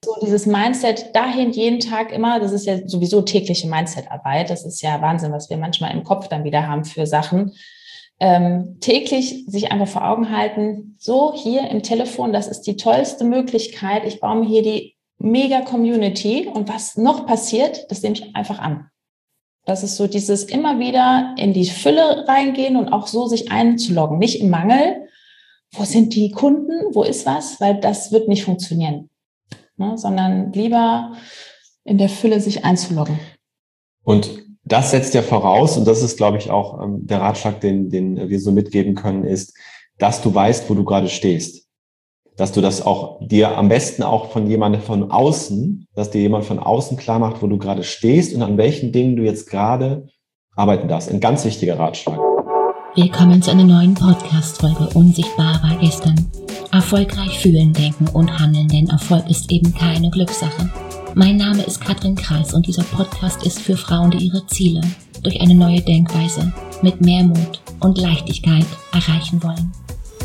So dieses Mindset dahin jeden Tag immer, das ist ja sowieso tägliche Mindset-Arbeit. Das ist ja Wahnsinn, was wir manchmal im Kopf dann wieder haben für Sachen. Täglich sich einfach vor Augen halten, so hier im Telefon, das ist die tollste Möglichkeit. Ich baue mir hier die Mega-Community und was noch passiert, das nehme ich einfach an. Das ist so dieses immer wieder in die Fülle reingehen und auch so sich einzuloggen. Nicht im Mangel, wo sind die Kunden, wo ist was, weil das wird nicht funktionieren. Ne? Sondern lieber in der Fülle sich einzuloggen. Und das setzt ja voraus, und das ist, glaube ich, auch der Ratschlag, den wir so mitgeben können, ist, dass du weißt, wo du gerade stehst. Dass du das auch dir am besten auch von jemandem von außen, dass dir jemand von außen klar macht, wo du gerade stehst und an welchen Dingen du jetzt gerade arbeiten darfst. Ein ganz wichtiger Ratschlag. Willkommen zu einer neuen Podcast-Folge Unsichtbar war gestern. Erfolgreich fühlen, denken und handeln, denn Erfolg ist eben keine Glückssache. Mein Name ist Katrin Kreis und dieser Podcast ist für Frauen, die ihre Ziele durch eine neue Denkweise mit mehr Mut und Leichtigkeit erreichen wollen.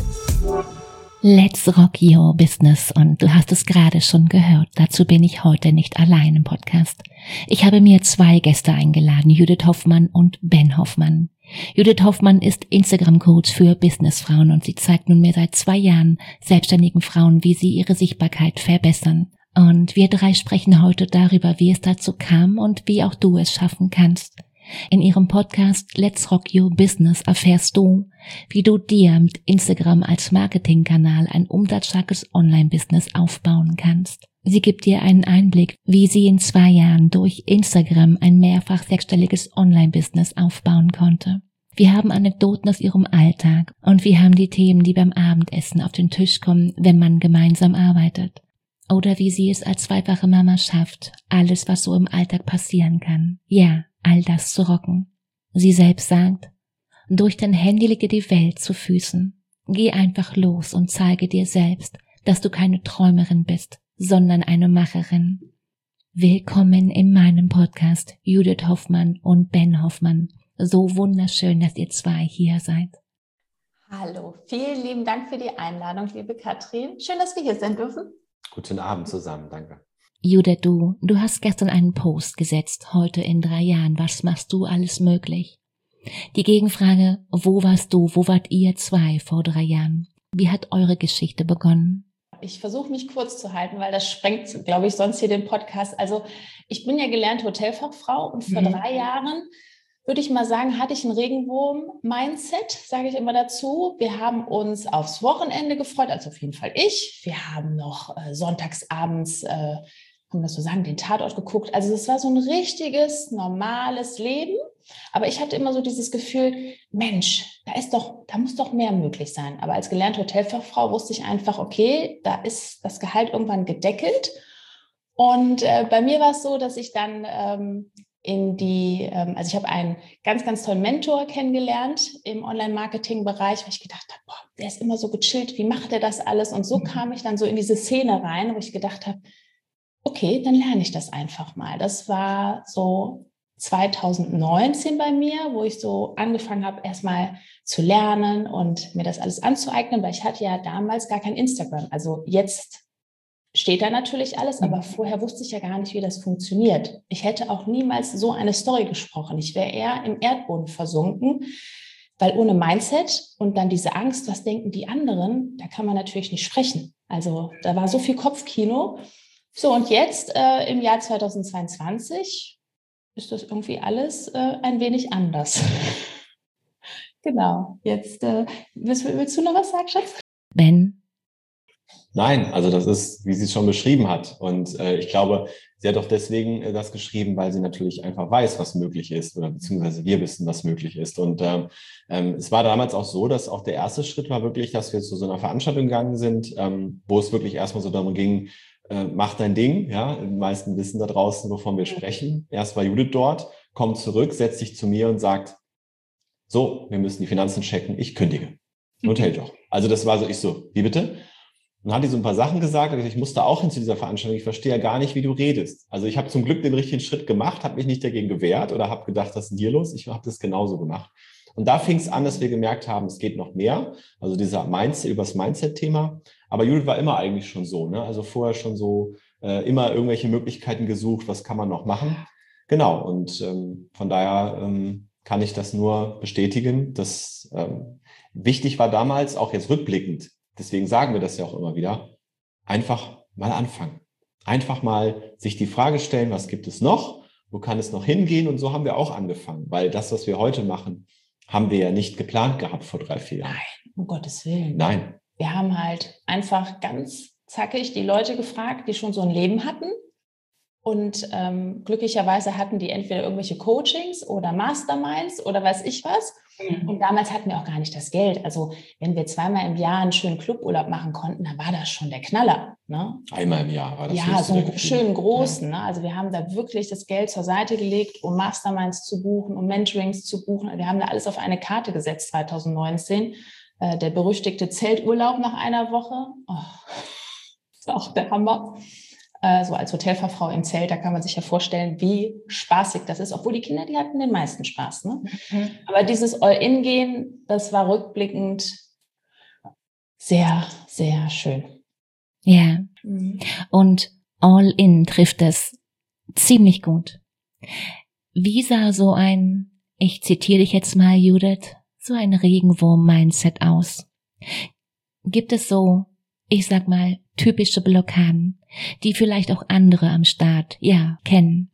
Let's rock your business und du hast es gerade schon gehört, dazu bin ich heute nicht allein im Podcast. Ich habe mir 2 Gäste eingeladen, Judith Hoffmann und Ben Hoffmann. Judith Hoffmann ist Instagram-Coach für Businessfrauen und sie zeigt nunmehr seit 2 Jahren selbstständigen Frauen, wie sie ihre Sichtbarkeit verbessern. Und wir 3 sprechen heute darüber, wie es dazu kam und wie auch du es schaffen kannst. In ihrem Podcast Let's Rock Your Business erfährst du, wie du dir mit Instagram als Marketingkanal ein umsatzstarkes Online-Business aufbauen kannst. Sie gibt dir einen Einblick, wie sie in 2 Jahren durch Instagram ein mehrfach 6-stelliges Online-Business aufbauen konnte. Wir haben Anekdoten aus ihrem Alltag und wir haben die Themen, die beim Abendessen auf den Tisch kommen, wenn man gemeinsam arbeitet. Oder wie sie es als 2-fache Mama schafft, alles, was so im Alltag passieren kann. Ja, all das zu rocken. Sie selbst sagt, durch dein Handy liege die Welt zu Füßen. Geh einfach los und zeige dir selbst, dass du keine Träumerin bist, sondern eine Macherin. Willkommen in meinem Podcast, Judith Hoffmann und Ben Hoffmann. So wunderschön, dass ihr 2 hier seid. Hallo, vielen lieben Dank für die Einladung, liebe Katrin. Schön, dass wir hier sein dürfen. Guten Abend zusammen, danke. Judith, du hast gestern einen Post gesetzt, heute in 3 Jahren, was machst du alles möglich? Die Gegenfrage, wo warst du, wo wart ihr 2 vor 3 Jahren? Wie hat eure Geschichte begonnen? Ich versuche mich kurz zu halten, weil das sprengt, glaube ich, sonst hier den Podcast. Also ich bin ja gelernte Hotelfachfrau und vor 3 Jahren, würde ich mal sagen, hatte ich ein Regenwurm-Mindset, sage ich immer dazu. Wir haben uns aufs Wochenende gefreut, also auf jeden Fall ich. Wir haben noch sonntagsabends, kann man das so sagen, den Tatort geguckt. Also es war so ein richtiges, normales Leben. Aber ich hatte immer so dieses Gefühl, Mensch, da muss doch mehr möglich sein. Aber als gelernte Hotelfachfrau wusste ich einfach, okay, da ist das Gehalt irgendwann gedeckelt. Und bei mir war es so, dass ich dann also ich habe einen ganz, ganz tollen Mentor kennengelernt im Online-Marketing-Bereich, weil ich gedacht habe, boah, der ist immer so gechillt, wie macht er das alles? Und so kam ich dann so in diese Szene rein, wo ich gedacht habe, okay, dann lerne ich das einfach mal. Das war so 2019 bei mir, wo ich so angefangen habe, erstmal zu lernen und mir das alles anzueignen, weil ich hatte ja damals gar kein Instagram. Also jetzt steht da natürlich alles, aber vorher wusste ich ja gar nicht, wie das funktioniert. Ich hätte auch niemals so eine Story gesprochen. Ich wäre eher im Erdboden versunken, weil ohne Mindset und dann diese Angst, was denken die anderen, da kann man natürlich nicht sprechen. Also da war so viel Kopfkino. So, und jetzt im Jahr 2022 ist das irgendwie alles ein wenig anders. Genau, jetzt willst du noch was sagen, Schatz? Ben? Nein, also das ist, wie sie es schon beschrieben hat. Und ich glaube, sie hat auch deswegen das geschrieben, weil sie natürlich einfach weiß, was möglich ist oder beziehungsweise wir wissen, was möglich ist. Und es war damals auch so, dass auch der erste Schritt war wirklich, dass wir zu so einer Veranstaltung gegangen sind, wo es wirklich erstmal so darum ging, mach dein Ding. Ja, die meisten wissen da draußen, wovon wir sprechen. Erst war Judith dort, kommt zurück, setzt sich zu mir und sagt, so, wir müssen die Finanzen checken, ich kündige. Hoteljob. Also das war so, ich so, wie bitte? Und hat die so ein paar Sachen gesagt, ich musste auch hin zu dieser Veranstaltung, ich verstehe ja gar nicht, wie du redest. Also ich habe zum Glück den richtigen Schritt gemacht, habe mich nicht dagegen gewehrt oder habe gedacht, was ist denn hier los? Ich habe das genauso gemacht. Und da fing es an, dass wir gemerkt haben, es geht noch mehr. Also dieser Mindset, über das Mindset-Thema. Aber Judith war immer eigentlich schon so, ne? Also vorher schon so immer irgendwelche Möglichkeiten gesucht, was kann man noch machen. Genau, und von daher kann ich das nur bestätigen, dass wichtig war damals, auch jetzt rückblickend, deswegen sagen wir das ja auch immer wieder, einfach mal anfangen. Einfach mal sich die Frage stellen, was gibt es noch? Wo kann es noch hingehen? Und so haben wir auch angefangen, weil das, was wir heute machen, haben wir ja nicht geplant gehabt vor 3-4 Jahren. Nein, um Gottes Willen. Nein. Wir haben halt einfach ganz zackig die Leute gefragt, die schon so ein Leben hatten. Und glücklicherweise hatten die entweder irgendwelche Coachings oder Masterminds oder weiß ich was. Und damals hatten wir auch gar nicht das Geld. Also wenn wir 2-mal im Jahr einen schönen Cluburlaub machen konnten, dann war das schon der Knaller. Ne? Einmal im Jahr war das. Ja, so einen schönen großen. Ja. Ne? Also wir haben da wirklich das Geld zur Seite gelegt, um Masterminds zu buchen, um Mentorings zu buchen. Wir haben da alles auf eine Karte gesetzt 2019. Der berüchtigte Zelturlaub nach einer Woche. Oh, das war auch der Hammer. So als Hotelfachfrau im Zelt, da kann man sich ja vorstellen, wie spaßig das ist. Obwohl die Kinder, die hatten den meisten Spaß. Ne? Mhm. Aber dieses All-In-Gehen, das war rückblickend sehr, sehr schön. Ja, und All-In trifft es ziemlich gut. Wie sah so ein, ich zitiere dich jetzt mal, Judith, so ein Regenwurm-Mindset aus? Gibt es so, ich sag mal, typische Blockaden, die vielleicht auch andere am Start, kennen?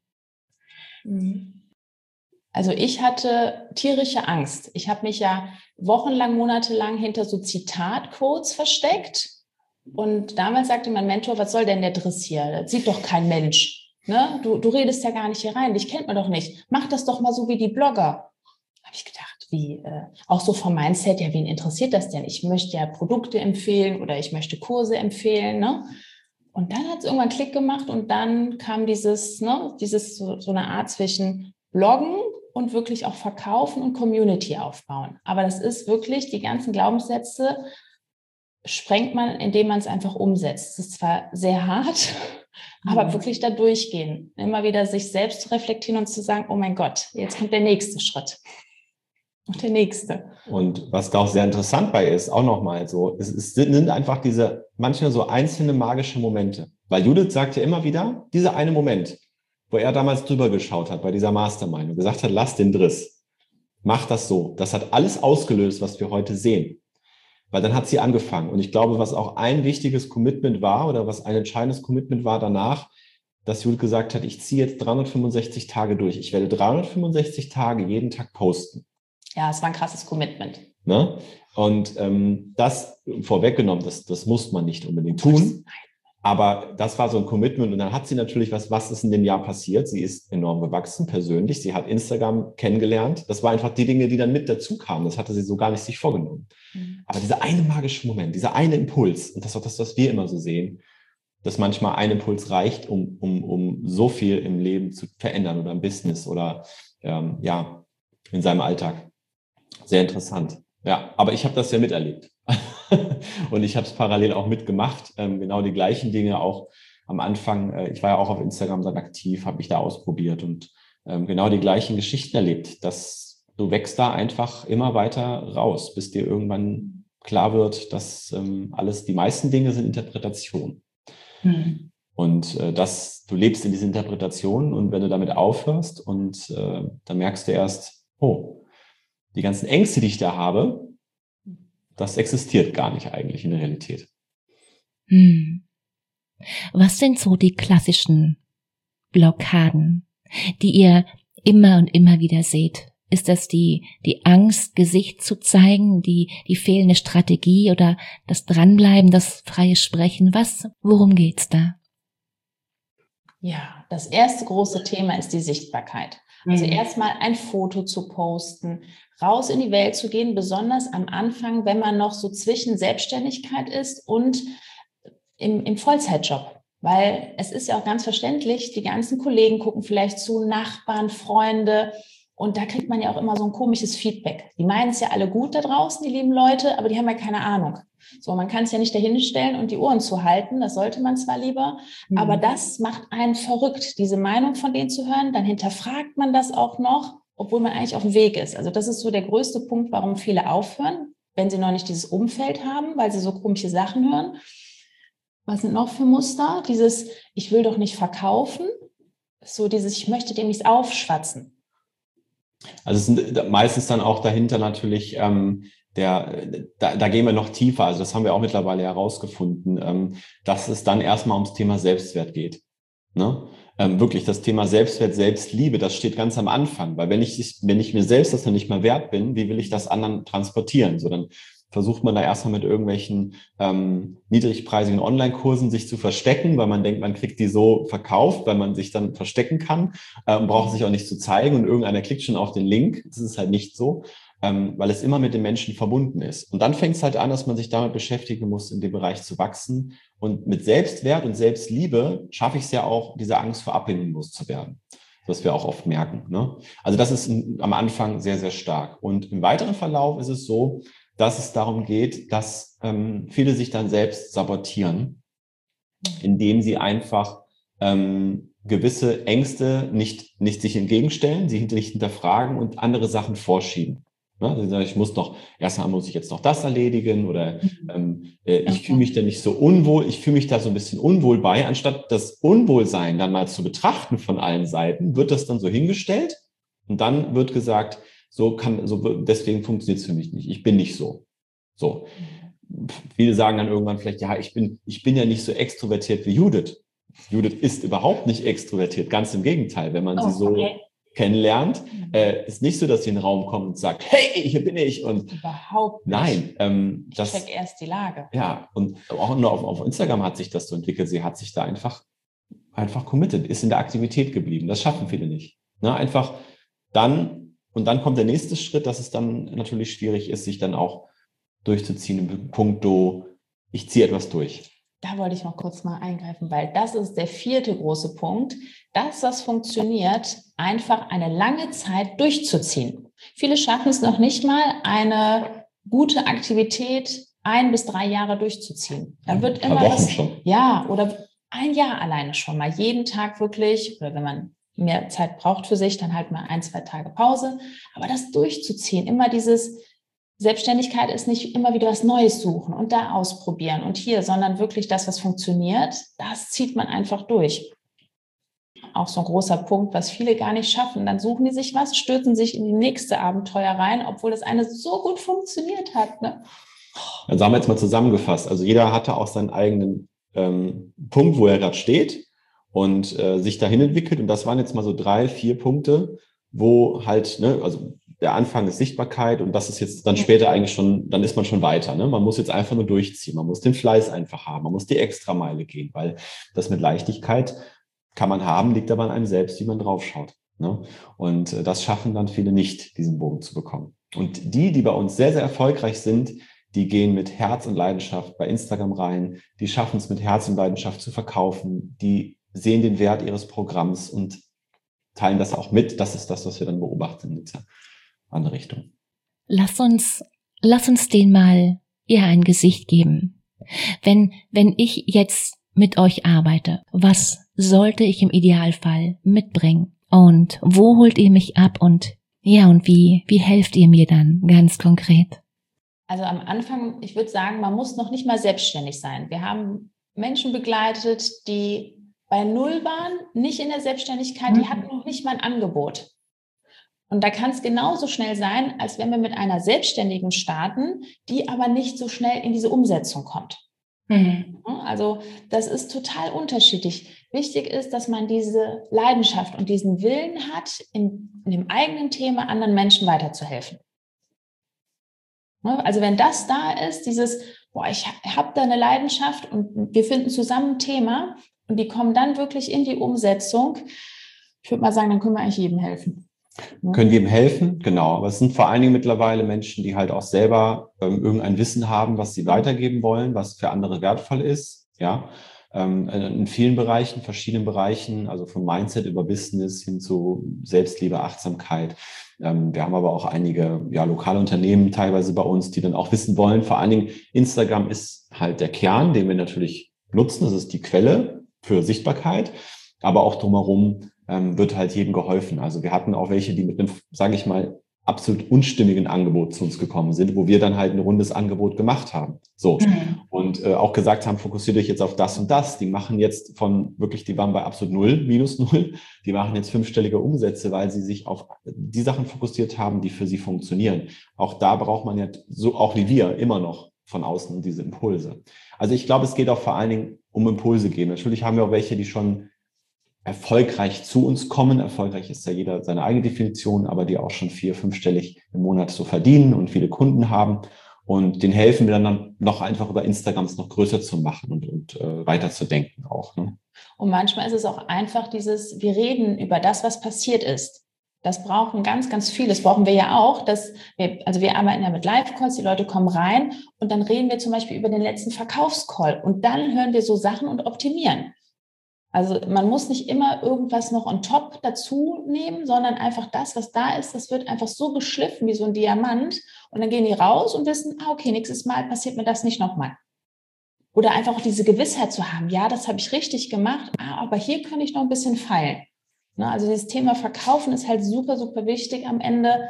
Also ich hatte tierische Angst. Ich habe mich ja wochenlang, monatelang hinter so Zitatquotes versteckt. Und damals sagte mein Mentor, was soll denn der Driss hier? Das sieht doch kein Mensch. Ne? Du redest ja gar nicht hier rein, dich kennt man doch nicht. Mach das doch mal so wie die Blogger. Habe ich gedacht, auch so vom Mindset, ja, wen interessiert das denn? Ich möchte ja Produkte empfehlen oder ich möchte Kurse empfehlen. Ne? Und dann hat es irgendwann Klick gemacht und dann kam dieses so eine Art zwischen Bloggen und wirklich auch verkaufen und Community aufbauen. Aber das ist wirklich, die ganzen Glaubenssätze sprengt man, indem man es einfach umsetzt. Es ist zwar sehr hart, aber wirklich da durchgehen. Immer wieder sich selbst zu reflektieren und zu sagen, oh mein Gott, jetzt kommt der nächste Schritt. Und der nächste. Und was da auch sehr interessant bei ist, auch nochmal so, es sind einfach diese, manchmal so einzelne magische Momente. Weil Judith sagt ja immer wieder, dieser eine Moment, wo er damals drüber geschaut hat bei dieser Mastermind und gesagt hat, lass den Driss, mach das so. Das hat alles ausgelöst, was wir heute sehen. Weil dann hat sie angefangen. Und ich glaube, was auch ein wichtiges Commitment war oder was ein entscheidendes Commitment war danach, dass Judith gesagt hat, ich ziehe jetzt 365 Tage durch. Ich werde 365 Tage jeden Tag posten. Ja, es war ein krasses Commitment. Ne? Und das vorweggenommen, das muss man nicht unbedingt tun. Aber das war so ein Commitment. Und dann hat sie natürlich, was ist in dem Jahr passiert? Sie ist enorm gewachsen, persönlich. Sie hat Instagram kennengelernt. Das waren einfach die Dinge, die dann mit dazu kamen. Das hatte sie so gar nicht sich vorgenommen. Aber dieser eine magische Moment, dieser eine Impuls, und das ist auch das, was wir immer so sehen, dass manchmal ein Impuls reicht, um so viel im Leben zu verändern oder im Business oder in seinem Alltag. Sehr interessant. Ja, aber ich habe das ja miterlebt. Und ich habe es parallel auch mitgemacht. Genau die gleichen Dinge auch am Anfang. Ich war ja auch auf Instagram dann aktiv, habe mich da ausprobiert und genau die gleichen Geschichten erlebt, dass du wächst da einfach immer weiter raus, bis dir irgendwann klar wird, dass die meisten Dinge sind Interpretation. Und du lebst in diesen Interpretationen und wenn du damit aufhörst und dann merkst du erst, die ganzen Ängste, die ich da habe, das existiert gar nicht eigentlich in der Realität. Was sind so die klassischen Blockaden, die ihr immer und immer wieder seht? Ist das die Angst, Gesicht zu zeigen, die fehlende Strategie oder das Dranbleiben, das freie Sprechen? Worum geht's da? Ja, das erste große Thema ist die Sichtbarkeit. Also erstmal ein Foto zu posten, raus in die Welt zu gehen, besonders am Anfang, wenn man noch so zwischen Selbstständigkeit ist und im Vollzeitjob. Weil es ist ja auch ganz verständlich, die ganzen Kollegen gucken vielleicht zu, Nachbarn, Freunde, und da kriegt man ja auch immer so ein komisches Feedback. Die meinen es ja alle gut da draußen, die lieben Leute, aber die haben ja keine Ahnung. So, man kann es ja nicht dahinstellen und die Ohren zuhalten, das sollte man zwar lieber, aber das macht einen verrückt, diese Meinung von denen zu hören. Dann hinterfragt man das auch noch, obwohl man eigentlich auf dem Weg ist. Also das ist so der größte Punkt, warum viele aufhören, wenn sie noch nicht dieses Umfeld haben, weil sie so komische Sachen hören. Was sind noch für Muster? Dieses, ich will doch nicht verkaufen. So dieses, ich möchte dem nichts aufschwatzen. Also es sind meistens dann auch dahinter natürlich, da gehen wir noch tiefer. Also das haben wir auch mittlerweile herausgefunden, dass es dann erstmal ums Thema Selbstwert geht. Ne? Wirklich das Thema Selbstwert, Selbstliebe, das steht ganz am Anfang. Weil wenn ich mir selbst das noch nicht mal wert bin, wie will ich das anderen transportieren? So, dann versucht man da erstmal mit irgendwelchen niedrigpreisigen Online-Kursen sich zu verstecken, weil man denkt, man kriegt die so verkauft, weil man sich dann verstecken kann und braucht sich auch nicht zu zeigen und irgendeiner klickt schon auf den Link. Das ist halt nicht so, weil es immer mit dem Menschen verbunden ist. Und dann fängt es halt an, dass man sich damit beschäftigen muss, in dem Bereich zu wachsen. Und mit Selbstwert und Selbstliebe schaffe ich es ja auch, diese Angst vor Ablehnung loszuwerden. Was wir auch oft merken. Ne? Also das ist am Anfang sehr, sehr stark. Und im weiteren Verlauf ist es so, dass es darum geht, dass viele sich dann selbst sabotieren, indem sie einfach gewisse Ängste nicht sich entgegenstellen, sie nicht hinterfragen und andere Sachen vorschieben. Ne? Sie sagen, erstmal muss ich jetzt noch das erledigen oder ich fühle mich da nicht so unwohl, ich fühle mich da so ein bisschen unwohl bei. Anstatt das Unwohlsein dann mal zu betrachten von allen Seiten, wird das dann so hingestellt und dann wird gesagt, deswegen funktioniert es für mich nicht. Ich bin nicht so. So. Viele sagen dann irgendwann vielleicht, ja, ich bin ja nicht so extrovertiert wie Judith. Judith ist überhaupt nicht extrovertiert. Ganz im Gegenteil. Wenn man sie so kennenlernt, ist nicht so, dass sie in den Raum kommt und sagt, hey, hier bin ich. Und überhaupt nicht. Nein. Ich check erst die Lage. Ja, und auch nur auf Instagram hat sich das so entwickelt. Sie hat sich da einfach committed, ist in der Aktivität geblieben. Das schaffen viele nicht. Ne? Einfach dann. Und dann kommt der nächste Schritt, dass es dann natürlich schwierig ist, sich dann auch durchzuziehen im Punkto, ich ziehe etwas durch. Da wollte ich noch kurz mal eingreifen, weil das ist der 4. große Punkt. Das, was funktioniert, einfach eine lange Zeit durchzuziehen. Viele schaffen es noch nicht mal, eine gute Aktivität 1 bis 3 Jahre durchzuziehen. Dann wird immer Wochen schon. Ja, oder 1 Jahr alleine schon mal. Jeden Tag wirklich, oder wenn man mehr Zeit braucht für sich, dann halt mal 1, 2 Tage Pause. Aber das durchzuziehen, immer dieses Selbstständigkeit ist nicht immer wieder was Neues suchen und da ausprobieren und hier, sondern wirklich das, was funktioniert, das zieht man einfach durch. Auch so ein großer Punkt, was viele gar nicht schaffen. Dann suchen die sich was, stürzen sich in die nächste Abenteuer rein, obwohl das eine so gut funktioniert hat. Ne? Also haben wir jetzt mal zusammengefasst. Also jeder hatte auch seinen eigenen Punkt, wo er gerade steht und sich dahin entwickelt. Und das waren jetzt mal so 3, 4 Punkte, wo halt, ne, also der Anfang ist Sichtbarkeit und das ist jetzt dann später eigentlich schon, dann ist man schon weiter. Ne? Man muss jetzt einfach nur durchziehen. Man muss den Fleiß einfach haben. Man muss die Extrameile gehen, weil das mit Leichtigkeit kann man haben, liegt aber an einem selbst, wie man draufschaut. Ne? Und das schaffen dann viele nicht, diesen Bogen zu bekommen. Und die bei uns sehr, sehr erfolgreich sind, die gehen mit Herz und Leidenschaft bei Instagram rein. Die schaffen es mit Herz und Leidenschaft zu verkaufen. Die sehen den Wert ihres Programms und teilen das auch mit. Das ist das, was wir dann beobachten in dieser andere Richtung. Lass uns denen mal eher ein Gesicht geben. Wenn ich jetzt mit euch arbeite, was sollte ich im Idealfall mitbringen? Und wo holt ihr mich ab? Und wie helft ihr mir dann ganz konkret? Also am Anfang, ich würde sagen, man muss noch nicht mal selbstständig sein. Wir haben Menschen begleitet, die bei Null waren, nicht in der Selbstständigkeit, die hatten noch nicht mal ein Angebot. Und da kann es genauso schnell sein, als wenn wir mit einer Selbstständigen starten, die aber nicht so schnell in diese Umsetzung kommt. Also das ist total unterschiedlich. Wichtig ist, dass man diese Leidenschaft und diesen Willen hat, in dem eigenen Thema anderen Menschen weiterzuhelfen. Also wenn das da ist, dieses, ich habe da eine Leidenschaft und wir finden zusammen ein Thema und die kommen dann wirklich in die Umsetzung, ich würde mal sagen, dann können wir eigentlich jedem helfen. Können jedem helfen, genau. Aber es sind vor allen Dingen mittlerweile Menschen, die halt auch selber irgendein Wissen haben, was sie weitergeben wollen, was für andere wertvoll ist. Ja, in vielen Bereichen, verschiedenen Bereichen, also vom Mindset über Business hin zu Selbstliebe, Achtsamkeit. Wir haben aber auch einige lokale Unternehmen teilweise bei uns, die dann auch wissen wollen. Vor allen Dingen Instagram ist halt der Kern, den wir natürlich nutzen. Das ist die Quelle für Sichtbarkeit, aber auch drumherum wird halt jedem geholfen. Also wir hatten auch welche, die mit einem, sage ich mal, absolut unstimmigen Angebot zu uns gekommen sind, wo wir dann halt ein rundes Angebot gemacht haben. So. Und auch gesagt haben, fokussiert euch jetzt auf das und das. Die machen jetzt die waren bei absolut null, minus null. Die machen jetzt 5-stellige Umsätze, weil sie sich auf die Sachen fokussiert haben, die für sie funktionieren. Auch da braucht man ja, so auch wie wir, immer noch von außen diese Impulse. Also ich glaube, es geht auch vor allen Dingen um Impulse geben. Natürlich haben wir auch welche, die schon erfolgreich zu uns kommen. Erfolgreich ist ja jeder seine eigene Definition, aber die auch schon 4-, 5-stellig im Monat so verdienen und viele Kunden haben. Und denen helfen wir dann noch einfach über Instagrams noch größer zu machen und weiter zu denken auch. Ne? Und manchmal ist es auch einfach wir reden über das, was passiert ist. Das brauchen ganz, ganz viel. Das brauchen wir ja auch. Wir arbeiten ja mit Live-Calls, die Leute kommen rein und dann reden wir zum Beispiel über den letzten Verkaufscall und dann hören wir so Sachen und optimieren. Also man muss nicht immer irgendwas noch on top dazu nehmen, sondern einfach das, was da ist, das wird einfach so geschliffen wie so ein Diamant und dann gehen die raus und wissen, okay, nächstes Mal passiert mir das nicht nochmal. Oder einfach auch diese Gewissheit zu haben, ja, das habe ich richtig gemacht, aber hier kann ich noch ein bisschen feilen. Also dieses Thema Verkaufen ist halt super, super wichtig am Ende,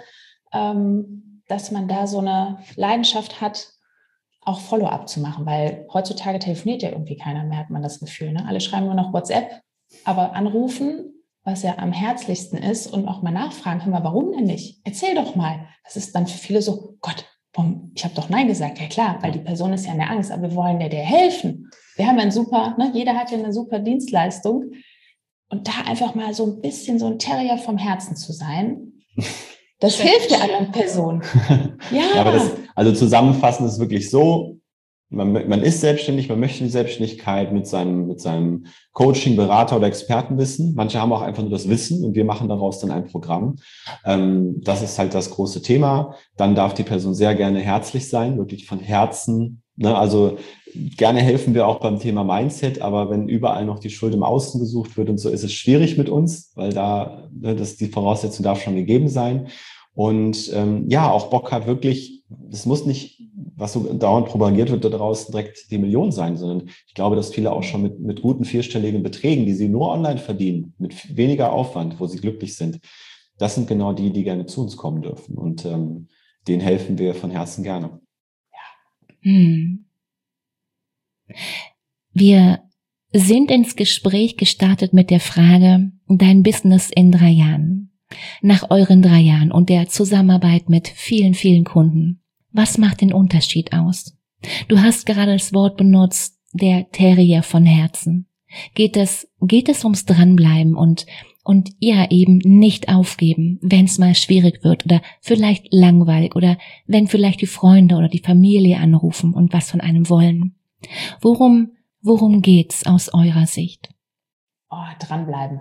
dass man da so eine Leidenschaft hat, auch Follow-up zu machen, weil heutzutage telefoniert ja irgendwie keiner mehr, hat man das Gefühl. Ne? Alle schreiben nur noch WhatsApp, aber anrufen, was ja am herzlichsten ist und auch mal nachfragen, hör mal, warum denn nicht? Erzähl doch mal. Das ist dann für viele so, Gott, ich habe doch Nein gesagt. Ja klar, weil die Person ist ja in der Angst, aber wir wollen ja dir helfen. Wir haben ja jeder hat ja eine super Dienstleistung und da einfach mal so ein bisschen so ein Terrier vom Herzen zu sein, das hilft der anderen Person. Ja, aber zusammenfassend ist wirklich so, man ist selbstständig, man möchte die Selbstständigkeit mit seinem Coaching, Berater oder Expertenwissen. Manche haben auch einfach nur das Wissen und wir machen daraus dann ein Programm. Das ist halt das große Thema. Dann darf die Person sehr gerne herzlich sein, wirklich von Herzen. Ne? Also gerne helfen wir auch beim Thema Mindset, aber wenn überall noch die Schuld im Außen gesucht wird und so, ist es schwierig mit uns, weil die Voraussetzung darf schon gegeben sein. Und auch Bock hat wirklich, es muss nicht, was so dauernd propagiert wird, da draußen direkt die Million sein, sondern ich glaube, dass viele auch schon mit guten 4-stelligen Beträgen, die sie nur online verdienen, mit weniger Aufwand, wo sie glücklich sind, das sind genau die gerne zu uns kommen dürfen. Und denen helfen wir von Herzen gerne. Wir sind ins Gespräch gestartet mit der Frage, dein Business in 3 Jahren. Nach euren 3 Jahren und der Zusammenarbeit mit vielen, vielen Kunden. Was macht den Unterschied aus? Du hast gerade das Wort benutzt, der Terrier von Herzen. Geht es ums Dranbleiben und eben nicht aufgeben, wenn es mal schwierig wird oder vielleicht langweilig oder wenn vielleicht die Freunde oder die Familie anrufen und was von einem wollen. Worum geht's aus eurer Sicht? Dranbleiben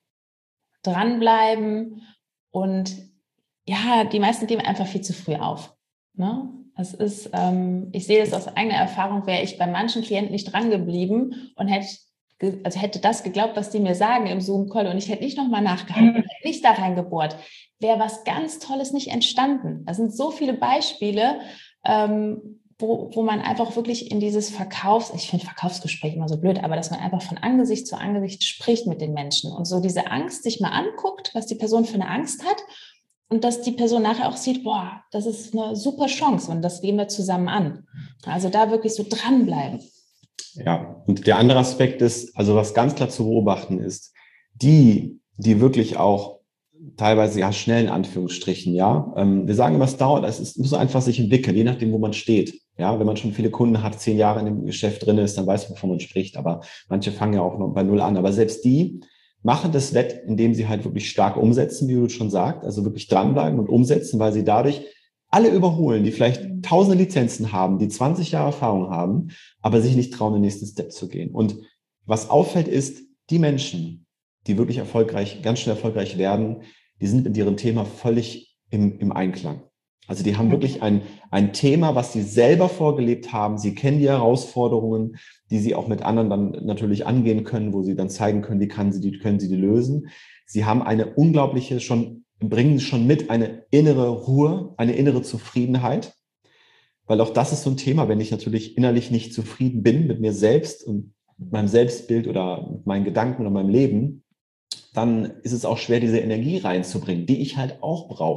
und ja, die meisten geben einfach viel zu früh auf. Ne? Das ist, ich sehe das aus eigener Erfahrung, wäre ich bei manchen Klienten nicht dran geblieben und hätte das geglaubt, was die mir sagen im Zoom-Call und ich hätte nicht nochmal nachgehakt, hätte nicht da reingebohrt, wäre was ganz Tolles nicht entstanden. Da sind so viele Beispiele, wo man einfach wirklich in dieses ich finde Verkaufsgespräch immer so blöd, aber dass man einfach von Angesicht zu Angesicht spricht mit den Menschen und so diese Angst sich mal anguckt, was die Person für eine Angst hat und dass die Person nachher auch sieht, das ist eine super Chance und das gehen wir zusammen an. Also da wirklich so dranbleiben. Ja, und der andere Aspekt ist, also was ganz klar zu beobachten ist, die wirklich auch teilweise schnell in Anführungsstrichen, wir sagen immer, es dauert, muss einfach sich entwickeln, je nachdem, wo man steht. Ja, wenn man schon viele Kunden hat, 10 Jahre in dem Geschäft drin ist, dann weiß man, wovon man spricht. Aber manche fangen ja auch noch bei Null an. Aber selbst die machen das wett, indem sie halt wirklich stark umsetzen, wie du schon sagst, also wirklich dranbleiben und umsetzen, weil sie dadurch alle überholen, die vielleicht tausende Lizenzen haben, die 20 Jahre Erfahrung haben, aber sich nicht trauen, den nächsten Step zu gehen. Und was auffällt ist, die Menschen, die wirklich ganz schnell erfolgreich werden, die sind mit ihrem Thema völlig im Einklang. Also die haben wirklich ein Thema, was sie selber vorgelebt haben. Sie kennen die Herausforderungen, die sie auch mit anderen dann natürlich angehen können, wo sie dann zeigen können, wie können sie die lösen. Sie haben bringen schon mit eine innere Ruhe, eine innere Zufriedenheit. Weil auch das ist so ein Thema, wenn ich natürlich innerlich nicht zufrieden bin mit mir selbst und mit meinem Selbstbild oder mit meinen Gedanken oder meinem Leben, dann ist es auch schwer, diese Energie reinzubringen, die ich halt auch brauche.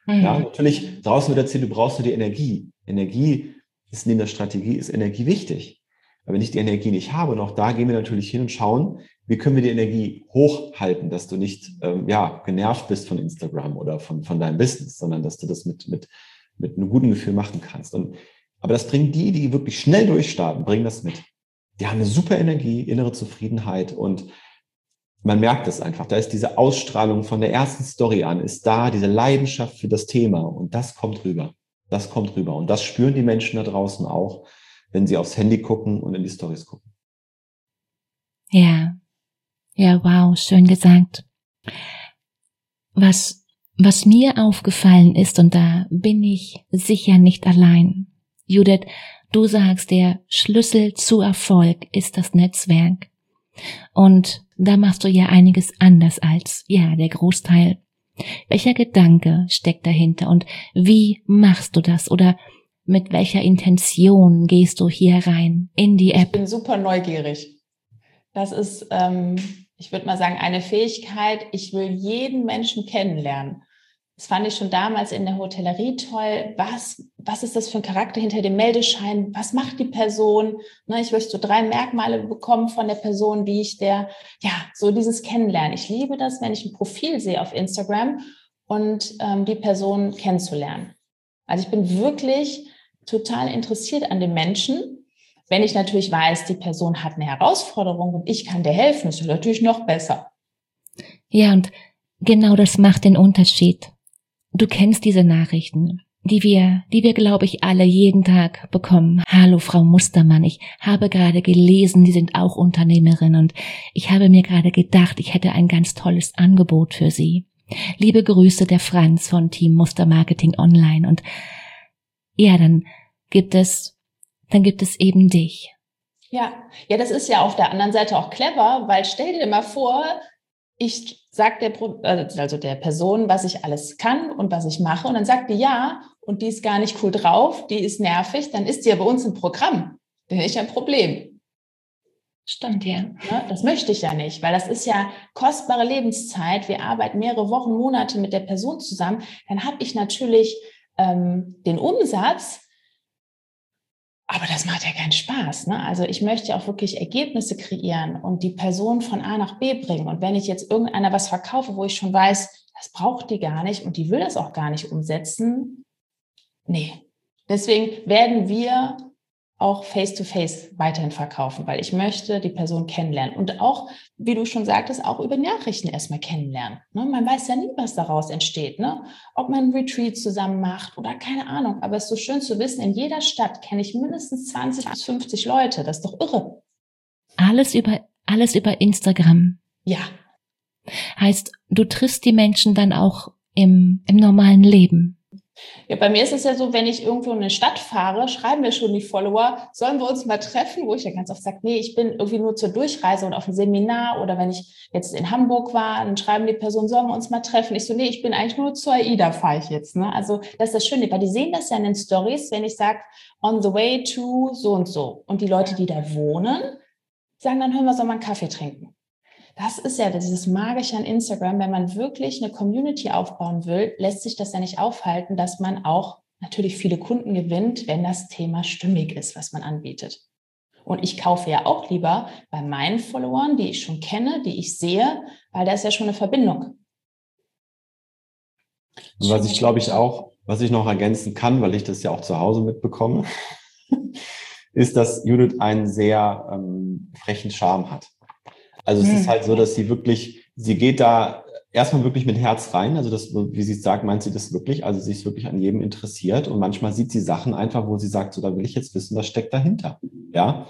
Ja, natürlich draußen wird erzählt, du brauchst nur die Energie. Energie ist neben der Strategie, ist Energie wichtig. Aber wenn ich die Energie nicht habe, und auch da gehen wir natürlich hin und schauen, wie können wir die Energie hochhalten, dass du nicht genervt bist von Instagram oder von deinem Business, sondern dass du das mit einem guten Gefühl machen kannst. Aber das bringen die wirklich schnell durchstarten, bringen das mit. Die haben eine super Energie, innere Zufriedenheit und man merkt es einfach. Da ist diese Ausstrahlung von der ersten Story an, ist da diese Leidenschaft für das Thema und das kommt rüber. Das kommt rüber und das spüren die Menschen da draußen auch, wenn sie aufs Handy gucken und in die Stories gucken. Ja, wow, schön gesagt. Was mir aufgefallen ist, und da bin ich sicher nicht allein. Judith, du sagst, der Schlüssel zu Erfolg ist das Netzwerk. Und da machst du ja einiges anders als, der Großteil. Welcher Gedanke steckt dahinter und wie machst du das? Oder mit welcher Intention gehst du hier rein in die App? Ich bin super neugierig. Das ist, ich würde mal sagen, eine Fähigkeit. Ich will jeden Menschen kennenlernen. Das fand ich schon damals in der Hotellerie toll. Was ist das für ein Charakter hinter dem Meldeschein? Was macht die Person? Ich möchte so 3 Merkmale bekommen von der Person, wie ich so dieses Kennenlernen. Ich liebe das, wenn ich ein Profil sehe auf Instagram und die Person kennenzulernen. Also ich bin wirklich total interessiert an den Menschen. Wenn ich natürlich weiß, die Person hat eine Herausforderung und ich kann dir helfen, ist natürlich noch besser. Ja, und genau das macht den Unterschied. Du kennst diese Nachrichten, die wir, glaube ich, alle jeden Tag bekommen. Hallo, Frau Mustermann, ich habe gerade gelesen, Sie sind auch Unternehmerin und ich habe mir gerade gedacht, ich hätte ein ganz tolles Angebot für Sie. Liebe Grüße, der Franz von Team Muster Marketing Online. Und ja, dann gibt es eben dich. Ja, das ist ja auf der anderen Seite auch clever, weil stell dir mal vor, ich sage der Person, was ich alles kann und was ich mache. Und dann sagt die ja, und die ist gar nicht cool drauf, die ist nervig, dann ist die ja bei uns im Programm. Dann ist ja ein Problem. Stimmt, ja. Das möchte ich ja nicht, weil das ist ja kostbare Lebenszeit. Wir arbeiten mehrere Wochen, Monate mit der Person zusammen. Dann habe ich natürlich den Umsatz, aber das macht ja keinen Spaß. Also ich möchte ja auch wirklich Ergebnisse kreieren und die Person von A nach B bringen. Und wenn ich jetzt irgendeiner was verkaufe, wo ich schon weiß, das braucht die gar nicht und die will das auch gar nicht umsetzen, nee. Deswegen werden wir auch face-to-face weiterhin verkaufen, weil ich möchte die Person kennenlernen. Und auch, wie du schon sagtest, auch über Nachrichten erstmal kennenlernen. Man weiß ja nie, was daraus entsteht. Ob man ein Retreat zusammen macht oder keine Ahnung. Aber es ist so schön zu wissen, in jeder Stadt kenne ich mindestens 20 bis 50 Leute. Das ist doch irre. Alles über Instagram. Ja. Heißt, du triffst die Menschen dann auch im normalen Leben. Ja, bei mir ist es ja so, wenn ich irgendwo in eine Stadt fahre, schreiben mir schon die Follower, sollen wir uns mal treffen, wo ich ja ganz oft sage, nee, ich bin irgendwie nur zur Durchreise und auf ein Seminar, oder wenn ich jetzt in Hamburg war, dann schreiben die Personen, sollen wir uns mal treffen? Ich so, nee, ich bin eigentlich nur zur AIDA, fahre ich jetzt. Also das ist das Schöne, weil die sehen das ja in den Stories, wenn ich sage, on the way to so und so. Und die Leute, die da wohnen, sagen dann, hören wir, sollen wir einen Kaffee trinken? Das ist ja dieses Magische an Instagram. Wenn man wirklich eine Community aufbauen will, lässt sich das ja nicht aufhalten, dass man auch natürlich viele Kunden gewinnt, wenn das Thema stimmig ist, was man anbietet. Und ich kaufe ja auch lieber bei meinen Followern, die ich schon kenne, die ich sehe, weil da ist ja schon eine Verbindung. Und was ich glaube ich auch, was ich noch ergänzen kann, weil ich das ja auch zu Hause mitbekomme, ist, dass Judith einen sehr frechen Charme hat. Also es ist halt so, dass sie geht da erstmal wirklich mit Herz rein. Also das, wie sie es sagt, meint sie das wirklich. Also sie ist wirklich an jedem interessiert. Und manchmal sieht sie Sachen einfach, wo sie sagt, so, da will ich jetzt wissen, was steckt dahinter. Ja.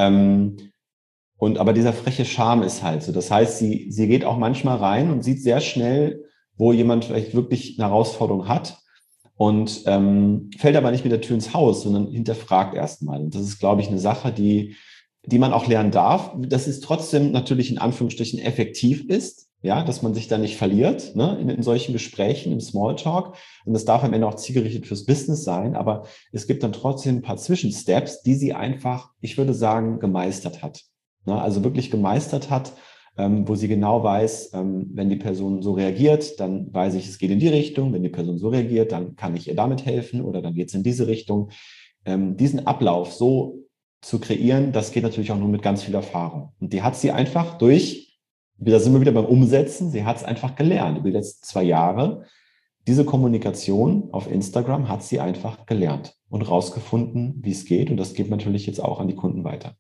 Aber dieser freche Charme ist halt so. Das heißt, sie geht auch manchmal rein und sieht sehr schnell, wo jemand vielleicht wirklich eine Herausforderung hat. Und fällt aber nicht mit der Tür ins Haus, sondern hinterfragt erstmal. Und das ist, glaube ich, eine Sache, die man auch lernen darf, dass es trotzdem natürlich in Anführungsstrichen effektiv ist, ja, dass man sich da nicht verliert, in solchen Gesprächen, im Smalltalk. Und das darf am Ende auch zielgerichtet fürs Business sein, aber es gibt dann trotzdem ein paar Zwischensteps, die sie einfach, ich würde sagen, gemeistert hat. Also wirklich gemeistert hat, wo sie genau weiß, wenn die Person so reagiert, dann weiß ich, es geht in die Richtung. Wenn die Person so reagiert, dann kann ich ihr damit helfen oder dann geht es in diese Richtung. Diesen Ablauf so zu kreieren, das geht natürlich auch nur mit ganz viel Erfahrung. Und die hat sie einfach da sind wir wieder beim Umsetzen, sie hat es einfach gelernt. Über die letzten 2 Jahre, diese Kommunikation auf Instagram hat sie einfach gelernt und rausgefunden, wie es geht. Und das geht natürlich jetzt auch an die Kunden weiter.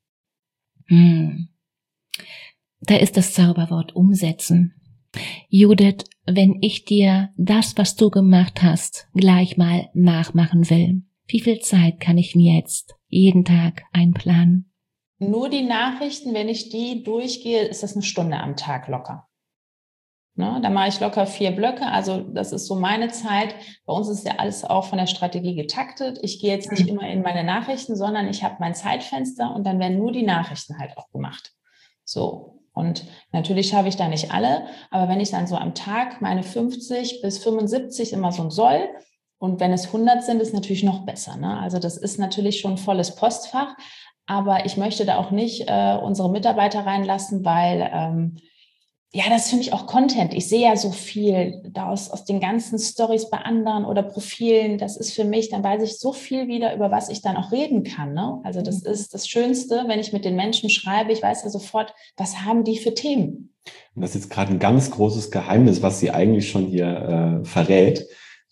Da ist das Zauberwort umsetzen. Judith, wenn ich dir das, was du gemacht hast, gleich mal nachmachen will, wie viel Zeit kann ich mir jetzt jeden Tag einplanen? Nur die Nachrichten, wenn ich die durchgehe, ist das 1 Stunde am Tag locker. Ne, da mache ich locker 4 Blöcke, also das ist so meine Zeit. Bei uns ist ja alles auch von der Strategie getaktet. Ich gehe jetzt nicht immer in meine Nachrichten, sondern ich habe mein Zeitfenster und dann werden nur die Nachrichten halt auch gemacht. So, und natürlich schaffe ich da nicht alle, aber wenn ich dann so am Tag meine 50 bis 75 immer so ein Soll und wenn es 100 sind, ist natürlich noch besser. Ne? Also das ist natürlich schon ein volles Postfach, aber ich möchte da auch nicht unsere Mitarbeiter reinlassen, weil das ist für mich auch Content. Ich sehe ja so viel aus den ganzen Stories bei anderen oder Profilen. Das ist für mich, dann weiß ich so viel wieder, über was ich dann auch reden kann. Ne? Also das ist das Schönste, wenn ich mit den Menschen schreibe. Ich weiß ja sofort, was haben die für Themen. Und das ist jetzt gerade ein ganz großes Geheimnis, was sie eigentlich schon hier verrät.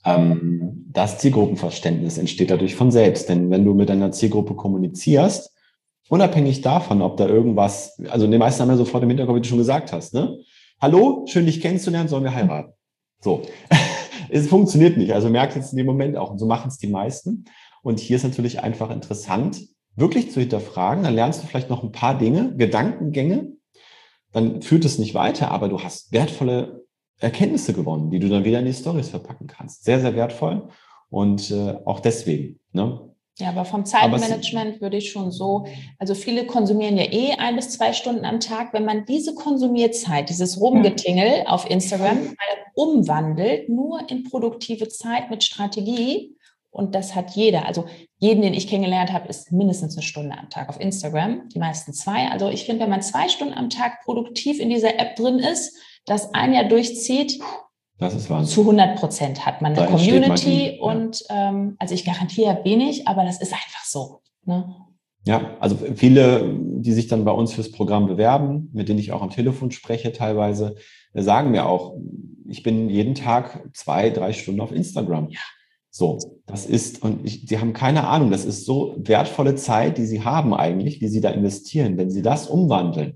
Das Zielgruppenverständnis entsteht dadurch von selbst. Denn wenn du mit deiner Zielgruppe kommunizierst, unabhängig davon, ob da irgendwas, also die meisten haben ja sofort im Hinterkopf, wie du schon gesagt hast, ne? Hallo, schön dich kennenzulernen, sollen wir heiraten? So, es funktioniert nicht, also merkt jetzt in dem Moment auch und so machen es die meisten. Und hier ist natürlich einfach interessant, wirklich zu hinterfragen, dann lernst du vielleicht noch ein paar Dinge, Gedankengänge, dann führt es nicht weiter, aber du hast wertvolle Erkenntnisse gewonnen, die du dann wieder in die Storys verpacken kannst. Sehr, sehr wertvoll und auch deswegen, ne? Ja, aber vom Zeitmanagement würde ich schon so, also viele konsumieren ja 1 bis 2 Stunden am Tag. Wenn man diese Konsumierzeit, dieses Rumgetingel auf Instagram mal umwandelt, nur in produktive Zeit mit Strategie, und das hat jeder, also jeden, den ich kennengelernt habe, ist mindestens 1 Stunde am Tag auf Instagram, die meisten 2. Also ich finde, wenn man 2 Stunden am Tag produktiv in dieser App drin ist, das ein Jahr durchzieht, das ist Wahnsinn. Zu 100% hat man eine Community und also ich garantiere wenig, aber das ist einfach so. Ne? Ja, also viele, die sich dann bei uns fürs Programm bewerben, mit denen ich auch am Telefon spreche teilweise, sagen mir auch, ich bin jeden Tag 2-3 Stunden auf Instagram. Ja. So, das ist, sie haben keine Ahnung, das ist so wertvolle Zeit, die sie haben eigentlich, die sie da investieren. Wenn sie das umwandeln,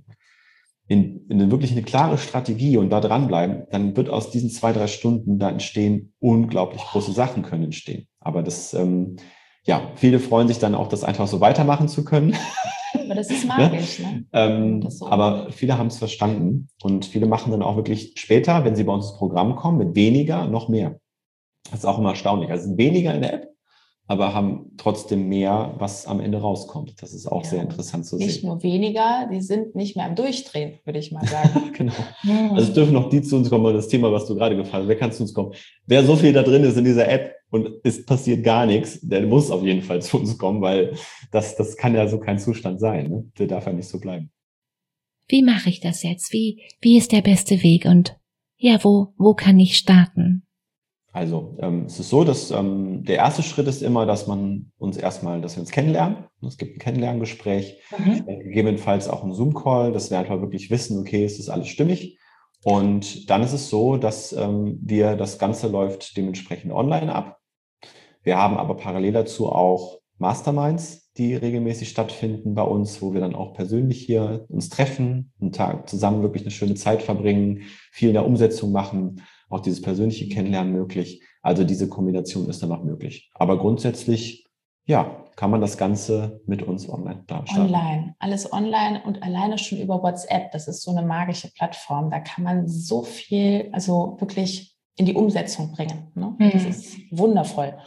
in wirklich eine klare Strategie und da dranbleiben, dann wird aus diesen 2-3 Stunden da entstehen, unglaublich große Sachen können entstehen. Aber das, viele freuen sich dann auch, das einfach so weitermachen zu können. Aber das ist magisch, ne? So. Aber viele haben es verstanden und viele machen dann auch wirklich später, wenn sie bei uns ins Programm kommen, mit weniger noch mehr. Das ist auch immer erstaunlich. Also es sind weniger in der App, aber haben trotzdem mehr, was am Ende rauskommt. Das ist auch sehr interessant zu sehen. Nicht nur weniger, die sind nicht mehr am Durchdrehen, würde ich mal sagen. Genau. Also es dürfen noch die zu uns kommen, das Thema, was du gerade gefragt hast. Wer kann zu uns kommen? Wer so viel da drin ist in dieser App und es passiert gar nichts, der muss auf jeden Fall zu uns kommen, weil das kann ja so kein Zustand sein. Ne? Der darf ja nicht so bleiben. Wie mache ich das jetzt? Wie ist der beste Weg? Und ja, wo kann ich starten? Also es ist so, dass der erste Schritt ist immer, dass wir uns kennenlernen. Es gibt ein Kennenlerngespräch, gegebenenfalls auch einen Zoom-Call, dass wir einfach wirklich wissen, okay, es ist alles stimmig. Und dann ist es so, dass das Ganze läuft dementsprechend online ab. Wir haben aber parallel dazu auch Masterminds, die regelmäßig stattfinden bei uns, wo wir dann auch persönlich hier uns treffen, einen Tag zusammen wirklich eine schöne Zeit verbringen, viel in der Umsetzung machen, auch dieses persönliche Kennenlernen möglich. Also diese Kombination ist dann auch möglich. Aber grundsätzlich, kann man das Ganze mit uns online starten. Online, alles online und alleine schon über WhatsApp. Das ist so eine magische Plattform. Da kann man so viel, also wirklich in die Umsetzung bringen. Ne? Das ist wundervoll.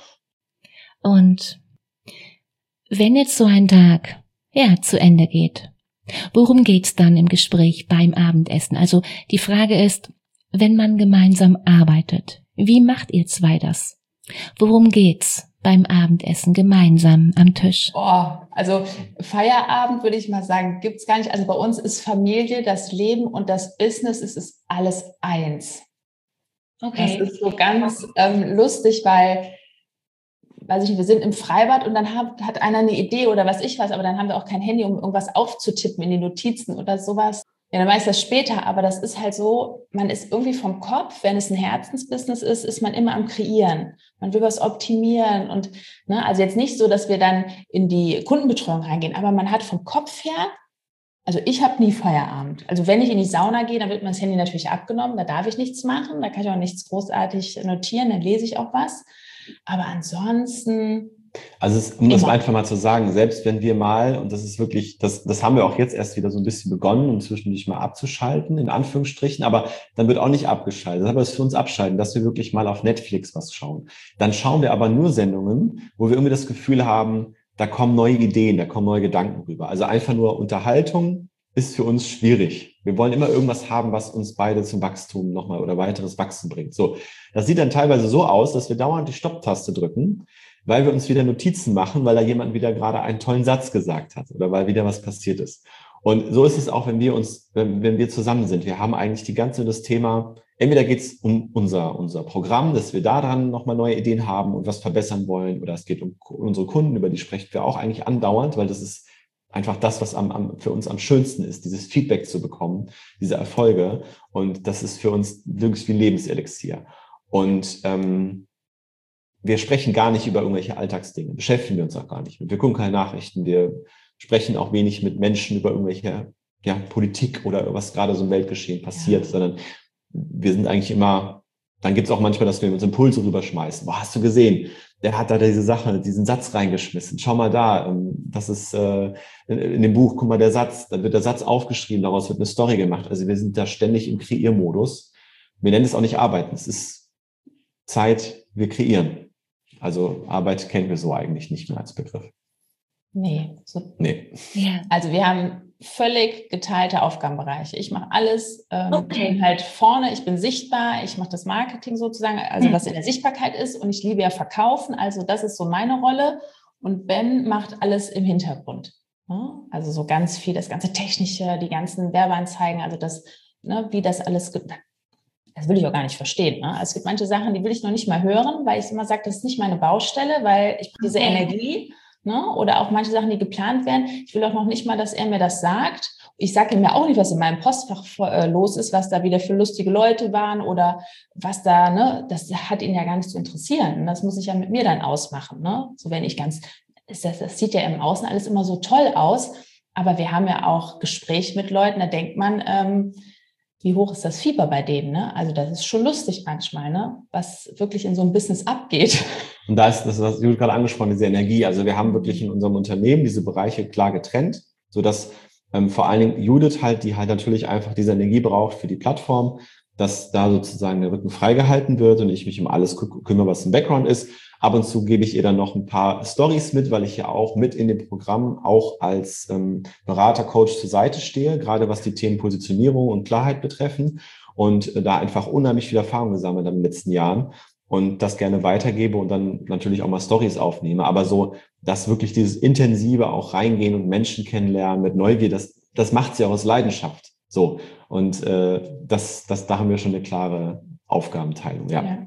Und wenn jetzt so ein Tag, zu Ende geht, worum geht's dann im Gespräch beim Abendessen? Also die Frage ist, wenn man gemeinsam arbeitet, wie macht ihr zwei das? Worum geht's? beim Abendessen gemeinsam am Tisch? Also Feierabend würde ich mal sagen, gibt's gar nicht. Also bei uns ist Familie, das Leben und das Business, es ist alles eins. Okay. Das ist so ganz lustig, weil, weiß ich nicht, wir sind im Freibad und dann hat einer eine Idee oder was ich weiß, aber dann haben wir auch kein Handy, um irgendwas aufzutippen in die Notizen oder sowas. Ja, dann weiß ich das später, aber das ist halt so, man ist irgendwie vom Kopf, wenn es ein Herzensbusiness ist, ist man immer am Kreieren. Man will was optimieren und, ne, also jetzt nicht so, dass wir dann in die Kundenbetreuung reingehen, aber man hat vom Kopf her, also ich habe nie Feierabend. Also wenn ich in die Sauna gehe, dann wird mir das Handy natürlich abgenommen, da darf ich nichts machen, da kann ich auch nichts großartig notieren, dann lese ich auch was. Aber ansonsten... Also um das einfach mal zu sagen, selbst wenn wir mal, und das ist wirklich, das haben wir auch jetzt erst wieder so ein bisschen begonnen, um zwischendurch mal abzuschalten, in Anführungsstrichen, aber dann wird auch nicht abgeschaltet. Das ist aber das für uns abschalten, dass wir wirklich mal auf Netflix was schauen. Dann schauen wir aber nur Sendungen, wo wir irgendwie das Gefühl haben, da kommen neue Ideen, da kommen neue Gedanken rüber. Also einfach nur Unterhaltung ist für uns schwierig. Wir wollen immer irgendwas haben, was uns beide zum Wachstum nochmal oder weiteres Wachstum bringt. So, das sieht dann teilweise so aus, dass wir dauernd die Stopptaste drücken, weil wir uns wieder Notizen machen, weil da jemand wieder gerade einen tollen Satz gesagt hat oder weil wieder was passiert ist. Und so ist es auch, wenn wir zusammen sind. Wir haben eigentlich die ganze das Thema, entweder geht es um unser Programm, dass wir da dran nochmal neue Ideen haben und was verbessern wollen, oder es geht um unsere Kunden, über die sprechen wir auch eigentlich andauernd, weil das ist einfach das, was für uns am schönsten ist, dieses Feedback zu bekommen, diese Erfolge. Und das ist für uns irgendwie Lebenselixier. Und wir sprechen gar nicht über irgendwelche Alltagsdinge, beschäftigen wir uns auch gar nicht mit. Wir gucken keine Nachrichten, wir sprechen auch wenig mit Menschen über irgendwelche Politik oder was gerade so im Weltgeschehen passiert, sondern wir sind eigentlich immer, dann gibt es auch manchmal, dass wir uns Impulse rüberschmeißen. Boah, hast du gesehen, der hat da diesen Satz reingeschmissen. Schau mal da, das ist in dem Buch, guck mal, der Satz, da wird der Satz aufgeschrieben, daraus wird eine Story gemacht. Also wir sind da ständig im Kreiermodus. Wir nennen es auch nicht Arbeiten, es ist Zeit, wir kreieren. Also Arbeit kennen wir so eigentlich nicht mehr als Begriff. Nee. Ja. Also wir haben völlig geteilte Aufgabenbereiche. Ich mache alles, ich bin halt vorne, ich bin sichtbar, ich mache das Marketing sozusagen, also was in der Sichtbarkeit ist, und ich liebe ja Verkaufen, also das ist so meine Rolle, und Ben macht alles im Hintergrund. Also so ganz viel, das ganze Technische, die ganzen Werbeanzeigen, also das, wie das alles, das will ich auch gar nicht verstehen. Also es gibt manche Sachen, die will ich noch nicht mal hören, weil ich immer sage, das ist nicht meine Baustelle, weil ich diese Energie, oder auch manche Sachen, die geplant werden, ich will auch noch nicht mal, dass er mir das sagt. Ich sage ihm ja auch nicht, was in meinem Postfach los ist, was da wieder für lustige Leute waren oder was da, das hat ihn ja gar nicht zu interessieren. Und das muss ich ja mit mir dann ausmachen. So wenn ich das sieht ja im Außen alles immer so toll aus, aber wir haben ja auch Gespräche mit Leuten, da denkt man, wie hoch ist das Fieber bei denen, Also das ist schon lustig manchmal, was wirklich in so einem Business abgeht. Und da ist das, was Judith gerade angesprochen, diese Energie. Also wir haben wirklich in unserem Unternehmen diese Bereiche klar getrennt, sodass vor allen Dingen Judith die halt natürlich einfach diese Energie braucht für die Plattform, dass da sozusagen der Rücken freigehalten wird und ich mich um alles kümmere, was im Background ist. Ab und zu gebe ich ihr dann noch ein paar Stories mit, weil ich ja auch mit in dem Programm auch als Berater, Coach zur Seite stehe, gerade was die Themen Positionierung und Klarheit betreffen und da einfach unheimlich viel Erfahrung gesammelt in den letzten Jahren und das gerne weitergebe und dann natürlich auch mal Stories aufnehme. Aber so, dass wirklich dieses Intensive auch reingehen und Menschen kennenlernen mit Neugier, das macht sie auch aus Leidenschaft. So. Und da haben wir schon eine klare Aufgabenteilung, ja.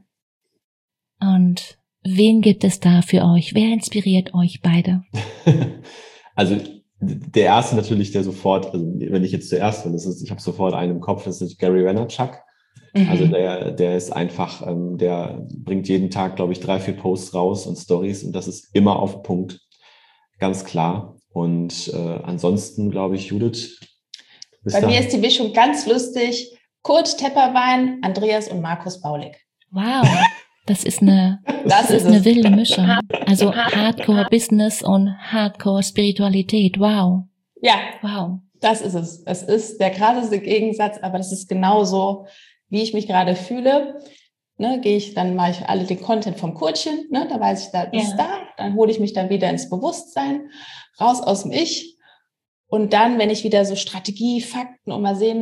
Und wen gibt es da für euch? Wer inspiriert euch beide? Also der erste natürlich, der sofort, also wenn ich jetzt zuerst bin, ich habe sofort einen im Kopf, das ist Gary Vaynerchuk. Also der ist einfach, der bringt jeden Tag, glaube ich, 3-4 Posts raus und Stories und das ist immer auf den Punkt, ganz klar. Und ansonsten, glaube ich, Judith. Bei mir ist die Mischung ganz lustig. Kurt Tepperwein, Andreas und Markus Baulig. Wow, das ist eine wilde Mischung. Also Hardcore-Business und Hardcore-Spiritualität. Wow. Ja, wow. Das ist es. Es ist der krasseste Gegensatz, aber das ist genauso, wie ich mich gerade fühle. Dann mache ich alle den Content vom Kurtchen, da weiß ich, da ist da, dann hole ich mich dann wieder ins Bewusstsein, raus aus dem Ich. Und dann, wenn ich wieder so Strategie, Fakten und mal sehen,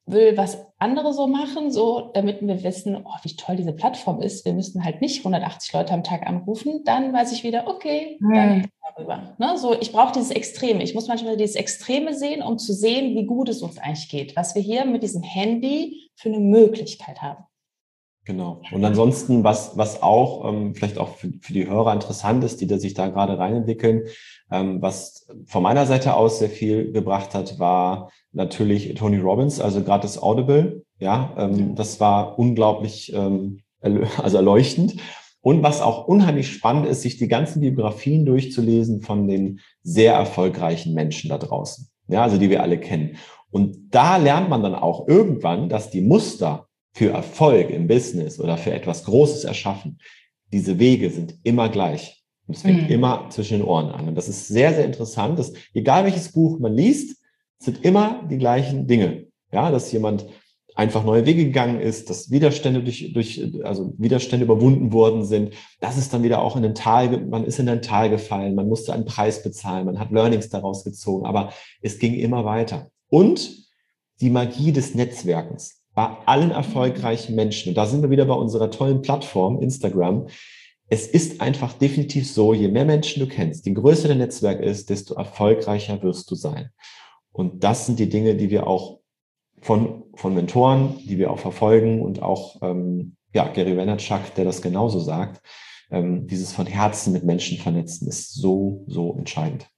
will, was andere so machen, so damit wir wissen, oh, wie toll diese Plattform ist. Wir müssen halt nicht 180 Leute am Tag anrufen. Dann weiß ich wieder, okay, dann darüber. Ne? So, ich brauche dieses Extreme. Ich muss manchmal dieses Extreme sehen, um zu sehen, wie gut es uns eigentlich geht. Was wir hier mit diesem Handy für eine Möglichkeit haben. Genau. Und ansonsten, was auch vielleicht auch für die Hörer interessant ist, die sich da gerade reinentwickeln, was von meiner Seite aus sehr viel gebracht hat, war natürlich Tony Robbins, also gerade das Audible. Ja, das war unglaublich also erleuchtend. Und was auch unheimlich spannend ist, sich die ganzen Biografien durchzulesen von den sehr erfolgreichen Menschen da draußen. Ja, also die wir alle kennen. Und da lernt man dann auch irgendwann, dass die Muster für Erfolg im Business oder für etwas Großes erschaffen, diese Wege sind immer gleich. Und es fängt immer zwischen den Ohren an. Und das ist sehr, sehr interessant, dass egal welches Buch man liest, sind immer die gleichen Dinge. Ja, dass jemand einfach neue Wege gegangen ist, dass Widerstände also Widerstände überwunden worden sind. Das ist dann wieder auch in ein Tal, man ist in ein Tal gefallen, man musste einen Preis bezahlen, man hat Learnings daraus gezogen, aber es ging immer weiter. Und die Magie des Netzwerkens bei allen erfolgreichen Menschen. Und da sind wir wieder bei unserer tollen Plattform Instagram. Es ist einfach definitiv so, je mehr Menschen du kennst, je größer dein Netzwerk ist, desto erfolgreicher wirst du sein. Und das sind die Dinge, die wir auch von Mentoren, die wir auch verfolgen und auch Gary Vaynerchuk, der das genauso sagt, dieses von Herzen mit Menschen vernetzen ist so, so entscheidend.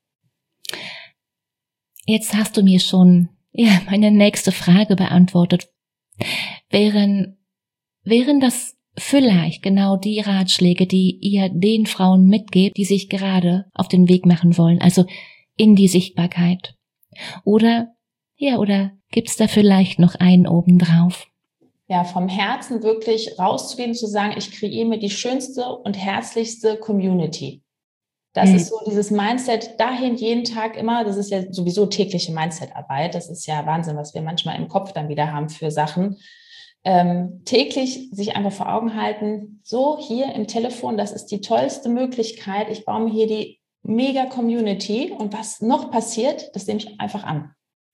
Jetzt hast du mir schon meine nächste Frage beantwortet. Wären das vielleicht genau die Ratschläge, die ihr den Frauen mitgebt, die sich gerade auf den Weg machen wollen, also in die Sichtbarkeit? Oder gibt's da vielleicht noch einen obendrauf? Ja, vom Herzen wirklich rauszugehen, zu sagen, ich kreiere mir die schönste und herzlichste Community. Das ist so dieses Mindset dahin jeden Tag immer, das ist ja sowieso tägliche Mindset-Arbeit. Das ist ja Wahnsinn, was wir manchmal im Kopf dann wieder haben für Sachen. Täglich sich einfach vor Augen halten, so hier im Telefon, das ist die tollste Möglichkeit. Ich baue mir hier die Mega-Community und was noch passiert, das nehme ich einfach an.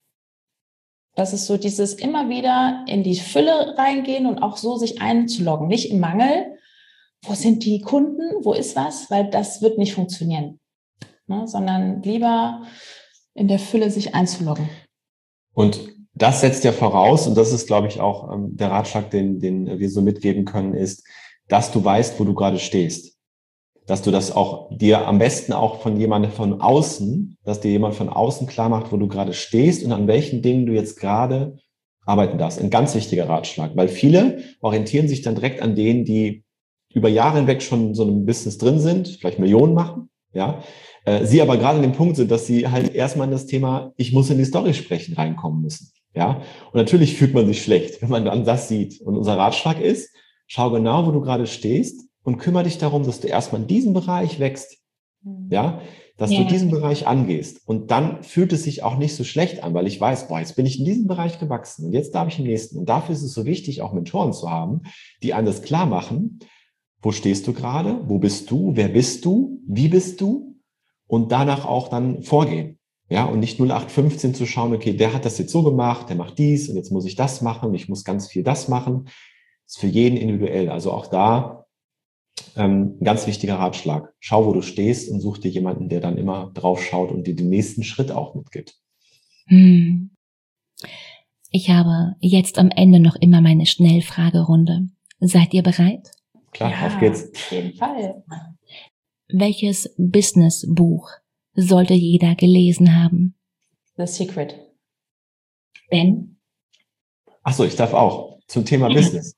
Das ist so dieses immer wieder in die Fülle reingehen und auch so sich einzuloggen, nicht im Mangel. Wo sind die Kunden? Wo ist was? Weil das wird nicht funktionieren, ne? Sondern lieber in der Fülle sich einzuloggen. Und das setzt ja voraus, und das ist, glaube ich, auch der Ratschlag, den wir so mitgeben können, ist, dass du weißt, wo du gerade stehst. Dass du das auch dir am besten auch von jemandem von außen, dass dir jemand von außen klar macht, wo du gerade stehst und an welchen Dingen du jetzt gerade arbeiten darfst. Ein ganz wichtiger Ratschlag, weil viele orientieren sich dann direkt an denen, die über Jahre hinweg schon in so einem Business drin sind, vielleicht Millionen machen, ja, sie aber gerade an dem Punkt sind, dass sie halt erstmal in das Thema, ich muss in die Story sprechen, reinkommen müssen, ja. Und natürlich fühlt man sich schlecht, wenn man dann das sieht. Und unser Ratschlag ist, schau genau, wo du gerade stehst und kümmere dich darum, dass du erstmal in diesem Bereich wächst, ja, dass du diesen Bereich angehst. Und dann fühlt es sich auch nicht so schlecht an, weil ich weiß, jetzt bin ich in diesem Bereich gewachsen und jetzt darf ich im nächsten. Und dafür ist es so wichtig, auch Mentoren zu haben, die einem das klar machen. Wo stehst du gerade? Wo bist du? Wer bist du? Wie bist du? Und danach auch dann vorgehen. Ja, und nicht 0815 zu schauen, okay, der hat das jetzt so gemacht, der macht dies und jetzt muss ich das machen, ich muss ganz viel das machen. Das ist für jeden individuell. Also auch da ein ganz wichtiger Ratschlag. Schau, wo du stehst und such dir jemanden, der dann immer drauf schaut und dir den nächsten Schritt auch mitgibt. Ich habe jetzt am Ende noch immer meine Schnellfragerunde. Seid ihr bereit? Klar, ja, auf geht's. Auf jeden Fall. Welches Businessbuch sollte jeder gelesen haben? The Secret. Ben? Ach so, ich darf auch. Zum Thema Business.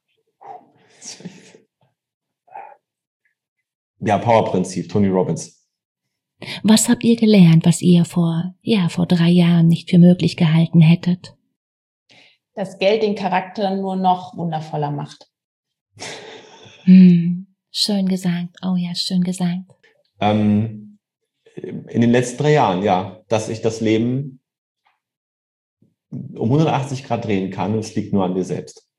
Ja, Power-Prinzip, Tony Robbins. Was habt ihr gelernt, was ihr vor 3 Jahren nicht für möglich gehalten hättet? Dass Geld den Charakter nur noch wundervoller macht. Schön gesagt. Oh ja, schön gesagt. In den letzten 3 Jahren, ja, dass ich das Leben um 180 Grad drehen kann und es liegt nur an dir selbst.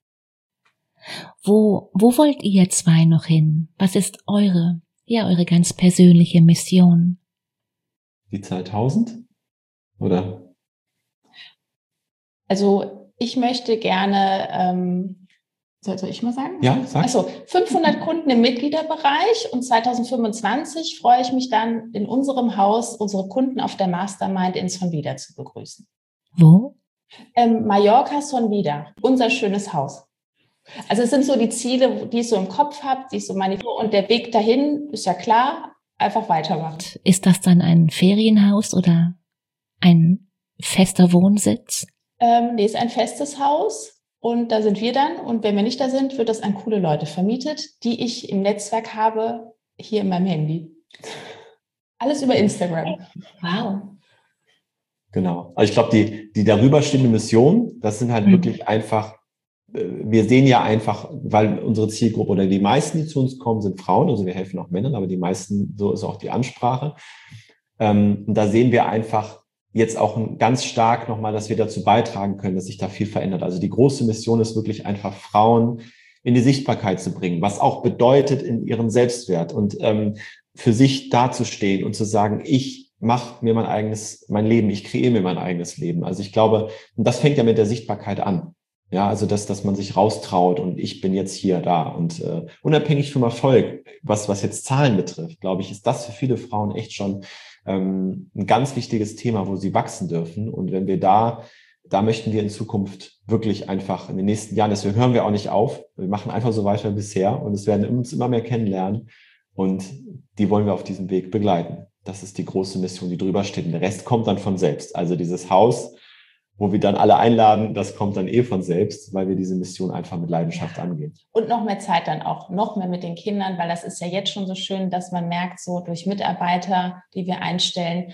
Wo wollt ihr zwei noch hin? Was ist eure ganz persönliche Mission? Die Zahl 1000? Oder? Also Ich möchte gerne, soll ich mal sagen? Ja, sag. Also 500 Kunden im Mitgliederbereich und 2025 freue ich mich dann in unserem Haus, unsere Kunden auf der Mastermind in Sonvida zu begrüßen. Wo? Mallorca, Sonvida, unser schönes Haus. Also es sind so die Ziele, die ich so im Kopf habe, die ich so meine, und der Weg dahin ist ja klar, einfach weitermachen. Ist das dann ein Ferienhaus oder ein fester Wohnsitz? Nee, ist ein festes Haus und da sind wir dann und wenn wir nicht da sind, wird das an coole Leute vermietet, die ich im Netzwerk habe, hier in meinem Handy. Alles über Instagram. Wow. Genau. Also ich glaube, die darüber stehende Mission, das sind halt wirklich einfach, wir sehen ja einfach, weil unsere Zielgruppe oder die meisten, die zu uns kommen, sind Frauen, also wir helfen auch Männern, aber die meisten, so ist auch die Ansprache. Und da sehen wir einfach jetzt auch ganz stark nochmal, dass wir dazu beitragen können, dass sich da viel verändert. Also die große Mission ist wirklich einfach, Frauen in die Sichtbarkeit zu bringen, was auch bedeutet in ihrem Selbstwert und für sich dazustehen und zu sagen, ich mache mir mein Leben, ich kreiere mir mein eigenes Leben. Also ich glaube, und das fängt ja mit der Sichtbarkeit an. Ja, also dass man sich raustraut und ich bin jetzt hier, da. Und unabhängig vom Erfolg, was jetzt Zahlen betrifft, glaube ich, ist das für viele Frauen echt schon ein ganz wichtiges Thema, wo sie wachsen dürfen. Und wenn wir da möchten wir in Zukunft wirklich einfach in den nächsten Jahren, deswegen hören wir auch nicht auf, wir machen einfach so weiter wie bisher und es werden uns immer mehr kennenlernen und die wollen wir auf diesem Weg begleiten. Das ist die große Mission, die drüber steht. Und der Rest kommt dann von selbst. Also dieses Haus, wo wir dann alle einladen, das kommt dann von selbst, weil wir diese Mission einfach mit Leidenschaft angehen. Und noch mehr Zeit dann auch, noch mehr mit den Kindern, weil das ist ja jetzt schon so schön, dass man merkt, so durch Mitarbeiter, die wir einstellen,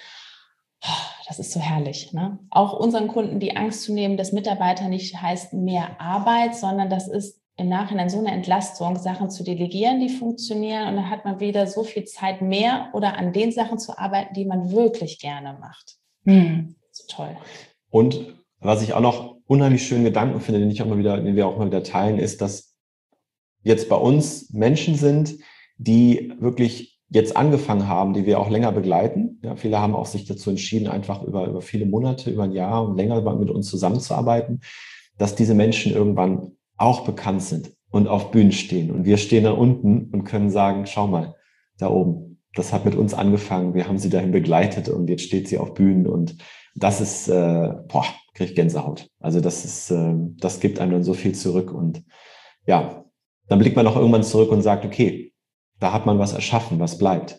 das ist so herrlich. Ne? Auch unseren Kunden die Angst zu nehmen, dass Mitarbeiter nicht heißt mehr Arbeit, sondern das ist im Nachhinein so eine Entlastung, Sachen zu delegieren, die funktionieren. Und dann hat man wieder so viel Zeit mehr oder an den Sachen zu arbeiten, die man wirklich gerne macht. So toll. Und was ich auch noch unheimlich schönen Gedanken finde, den wir auch mal wieder teilen, ist, dass jetzt bei uns Menschen sind, die wirklich jetzt angefangen haben, die wir auch länger begleiten. Ja, viele haben auch sich dazu entschieden, einfach über viele Monate, über ein Jahr und länger mit uns zusammenzuarbeiten, dass diese Menschen irgendwann auch bekannt sind und auf Bühnen stehen. Und wir stehen da unten und können sagen, schau mal, da oben, das hat mit uns angefangen, wir haben sie dahin begleitet und jetzt steht sie auf Bühnen und das ist, kriege ich Gänsehaut. Also das gibt einem dann so viel zurück und ja, dann blickt man auch irgendwann zurück und sagt, okay, da hat man was erschaffen, was bleibt.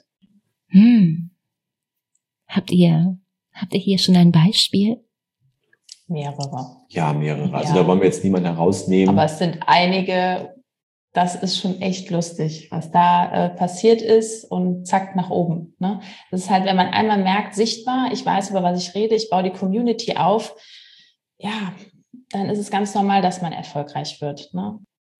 Habt ihr hier schon ein Beispiel? Mehrere. Ja, mehrere. Also da wollen wir jetzt niemanden herausnehmen. Aber es sind einige, das ist schon echt lustig, was da passiert ist und zack, nach oben. Ne? Das ist halt, wenn man einmal merkt, sichtbar, ich weiß, über was ich rede, ich baue die Community auf, ja, dann ist es ganz normal, dass man erfolgreich wird. Ne?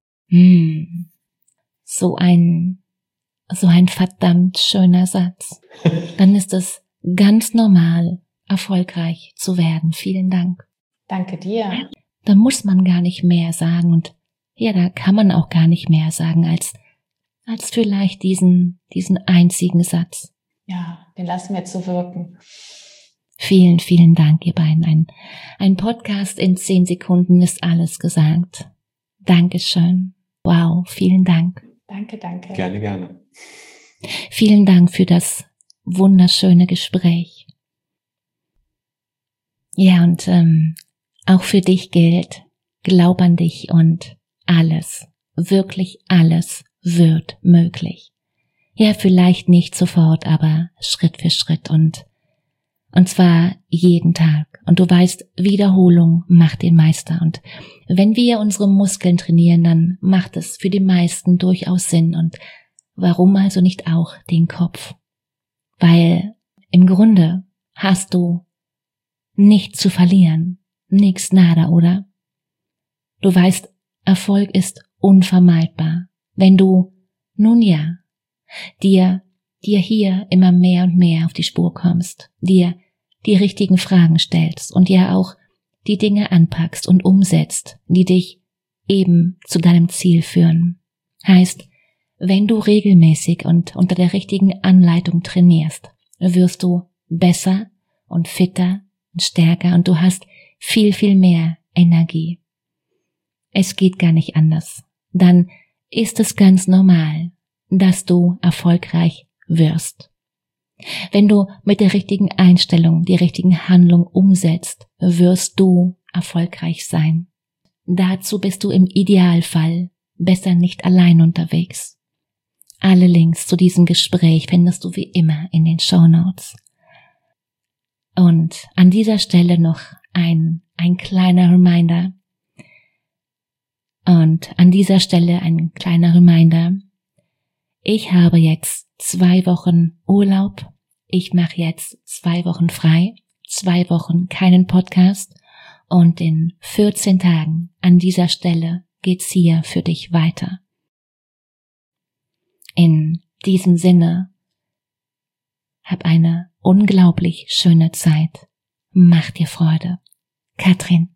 So ein verdammt schöner Satz. Dann ist es ganz normal, erfolgreich zu werden. Vielen Dank. Danke dir. Da muss man gar nicht mehr sagen und ja, da kann man auch gar nicht mehr sagen als vielleicht diesen einzigen Satz. Ja, den lassen wir zu wirken. Vielen, vielen Dank, ihr beiden. Ein Podcast in 10 Sekunden ist alles gesagt. Dankeschön. Wow, vielen Dank. Danke. Gerne, gerne. Vielen Dank für das wunderschöne Gespräch. Ja, und auch für dich gilt, glaub an dich und alles, wirklich alles wird möglich. Ja, vielleicht nicht sofort, aber Schritt für Schritt und zwar jeden Tag. Und du weißt, Wiederholung macht den Meister. Und wenn wir unsere Muskeln trainieren, dann macht es für die meisten durchaus Sinn. Und warum also nicht auch den Kopf? Weil im Grunde hast du nichts zu verlieren. Nix nada, oder? Du weißt, Erfolg ist unvermeidbar. Wenn du, nun ja, dir hier immer mehr und mehr auf die Spur kommst, dir die richtigen Fragen stellst und dir auch die Dinge anpackst und umsetzt, die dich eben zu deinem Ziel führen. Heißt, wenn du regelmäßig und unter der richtigen Anleitung trainierst, wirst du besser und fitter und stärker und du hast viel, viel mehr Energie. Es geht gar nicht anders. Dann ist es ganz normal, dass du erfolgreich wirst. Wenn du mit der richtigen Einstellung die richtigen Handlungen umsetzt, wirst du erfolgreich sein. Dazu bist du im Idealfall besser nicht allein unterwegs. Alle Links zu diesem Gespräch findest du wie immer in den Shownotes. Und an dieser Stelle noch ein kleiner Reminder. Ich habe jetzt 2 Wochen Urlaub. Ich mache jetzt 2 Wochen frei, 2 Wochen keinen Podcast und in 14 Tagen an dieser Stelle geht's hier für dich weiter. In diesem Sinne, hab eine unglaublich schöne Zeit. Mach dir Freude. Katrin.